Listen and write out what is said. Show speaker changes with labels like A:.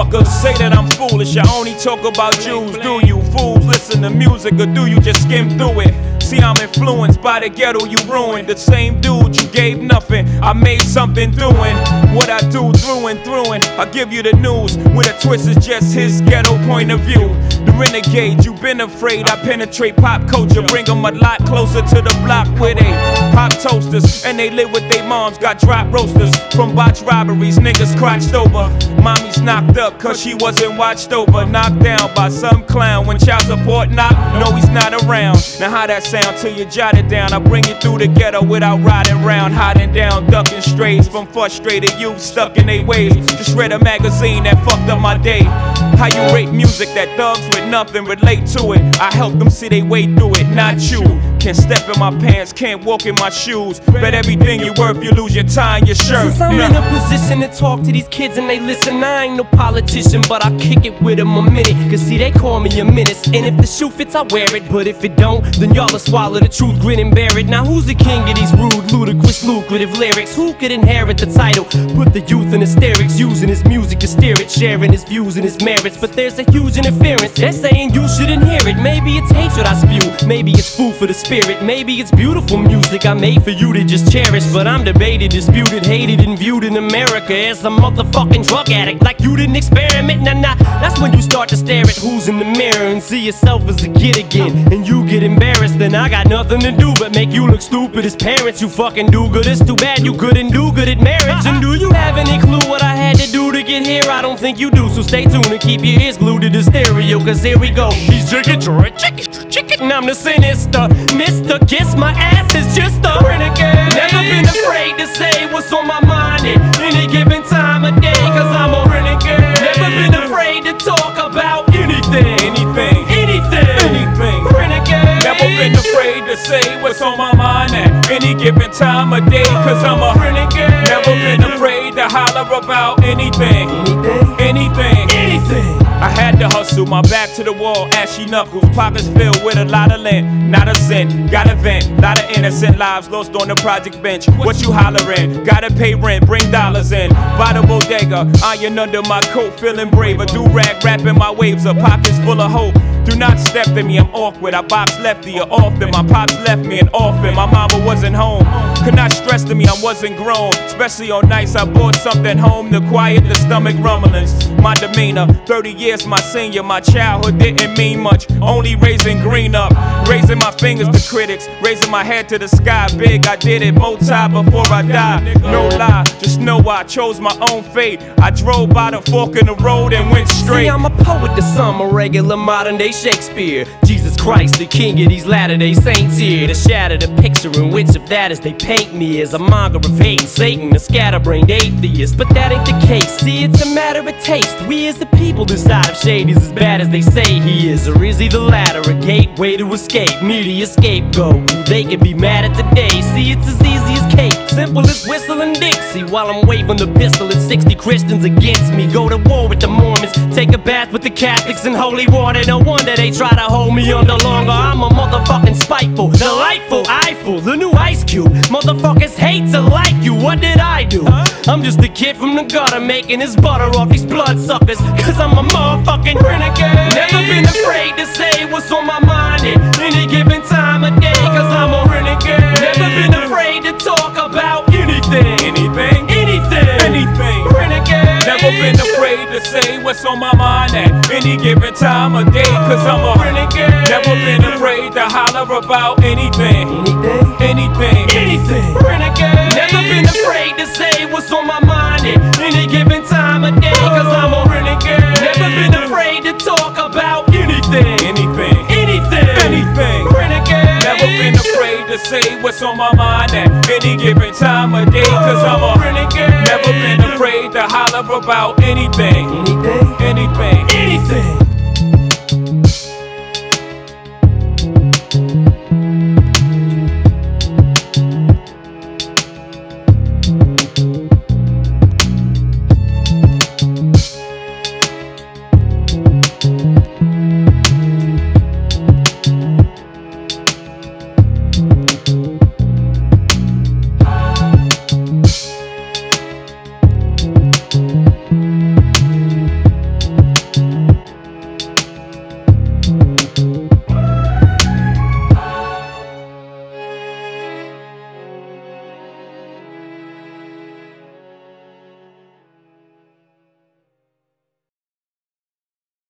A: Motherfuckers say that I'm foolish, I only talk about Jews. Do you fools listen to music or do you just skim through it? See, I'm influenced by the ghetto you ruined. The same dude you gave nothing, I made something doing what I do through and through. And I give you the news with a twist, is just his ghetto point of view. The renegade, you've been afraid. I penetrate pop culture, bring them a lot closer to the block where they pop toasters and they live with their moms. Got drop roasters from botched robberies, niggas crotched over. Mommy's knocked up cause she wasn't watched over. Knocked down by some clown when child support knock. No, he's not around. Now how that sound till you jot it down? I bring you through the ghetto without riding round, hiding down, ducking strays from frustrated youth stuck in their ways. Just read a magazine that fucked up my day. How you rate music that thugs with nothing relate to it? I help them see they way through it, not you. Can't step in my pants, can't walk in my shoes. Bet everything you worth, you lose your tie and your shirt.
B: Since I'm in a position to talk to these kids and they listen, I ain't no politician, but I kick it with them a minute. Cause see, they call me a menace, and if the shoe fits, I wear it. But if it don't, then y'all will swallow the truth, grin and bear it. Now who's the king of these rude, ludicrous, lucrative lyrics? Who could inherit the title? Put the youth in hysterics, using his music to steer it, sharing his views and his merits. But there's a huge interference, they're saying you shouldn't hear it. Maybe it's hatred I spew, maybe it's food for the spirit. Maybe it's beautiful music I made for you to just cherish. But I'm debated, disputed, hated, and viewed in America as a motherfucking drug addict. Like you didn't experiment, nah. That's when you start to stare at who's in the mirror and see yourself as a kid again. And you get embarrassed, then I got nothing to do but make you look stupid as parents. You fucking do good, it's too bad you couldn't do good at marriage. And do you have any clue what I had to do to get here? I don't think you do, so stay tuned and keep your ears glued to the stereo. Cause here we go. He's chicken, and I'm the sinister Mr. Kiss my ass is just a renegade. Never been afraid to say what's on my mind at any given time of day, cause I'm a renegade. Never been afraid to talk about anything. Renegade.
A: Never been afraid to say what's on my mind at any given time of day, cause I'm a renegade. Never been afraid to holler about anything. I had to hustle, my back to the wall, ashy knuckles, pockets filled with a lot of lint, not a cent, gotta vent, lot of innocent lives lost on the project bench. What you hollering? Gotta pay rent, bring dollars in, by the bodega, iron under my coat, feeling braver, do-rag rapping my waves up, pockets full of hope. Do not step to me, I'm awkward, I box lefty or often. My pops left me an orphan, my mama wasn't home. Could not stress to me, I wasn't grown. Especially on nights I brought something home to quiet the stomach rumblings. My demeanor, 30 years my senior, my childhood didn't mean much. Only raising green up, raising my fingers to critics, raising my head to the sky. Big, I did it multi before I died. No lie, just know I chose my own fate. I drove by the fork in the road and went straight.
B: See, I'm a poet to some, a regular modern day Shakespeare. Jesus Christ, the king of these Latter-day Saints here, to shatter the picture in which of that as they paint me as a monger of hate and Satan, a scatterbrained atheist. But that ain't the case, see, it's a matter of taste. We as the people decide if Shady's as bad as they say he is, or is he the latter, a gateway to escape, media scapegoat who they can be mad at today. See, it's as easy as cake, simple as whistling Dixie, while I'm waving the pistol at 60 Christians against me. Go to war with the Mormons, take a bath with the Catholics in holy water. No wonder they try to hold me under longer. I'm a motherfucking spiteful, delightful, eyeful, the new Ice Cube. Motherfuckers hate to like you, what did I do? I'm just a kid from the gutter making his butter off these bloodsuckers, cause I'm a motherfucking renegade. Never been afraid to say what's on my mind at any given time of day, cause I'm a renegade. Never been afraid to talk about anything. Renegade.
A: Never been afraid to say what's on my mind at any given time of day, cause I'm a renegade. Never been afraid to holler about anything.
B: Renegade. Never been afraid to say what's on my mind at any given time of day, cause I'm a renegade. Never been afraid to talk about anything. Renegade.
A: Never been afraid to say what's on my mind at any given time of day, cause I'm a renegade. Never been afraid to holler about anything.